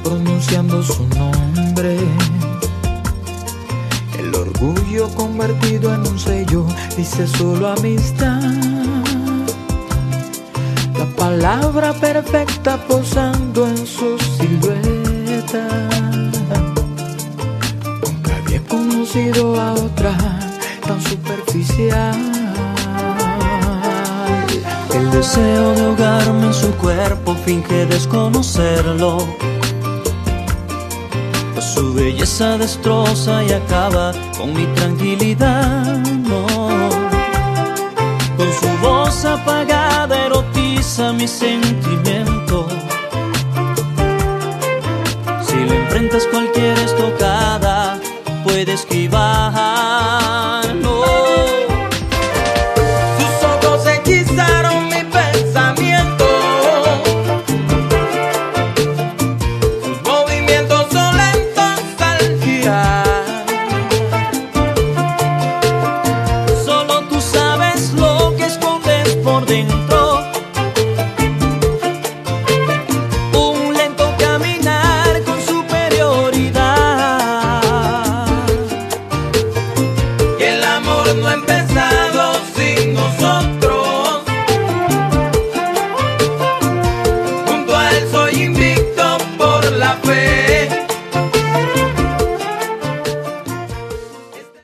pronunciando su nombre. El orgullo convertido en un sello dice solo amistad. La palabra perfecta posando en su silueta. Nunca había conocido a otra tan superficial. El deseo de ahogarme en su cuerpo finge desconocerlo, pues su belleza destroza y acaba con mi tranquilidad, no. Con su voz apagada erotiza mis sentimientos.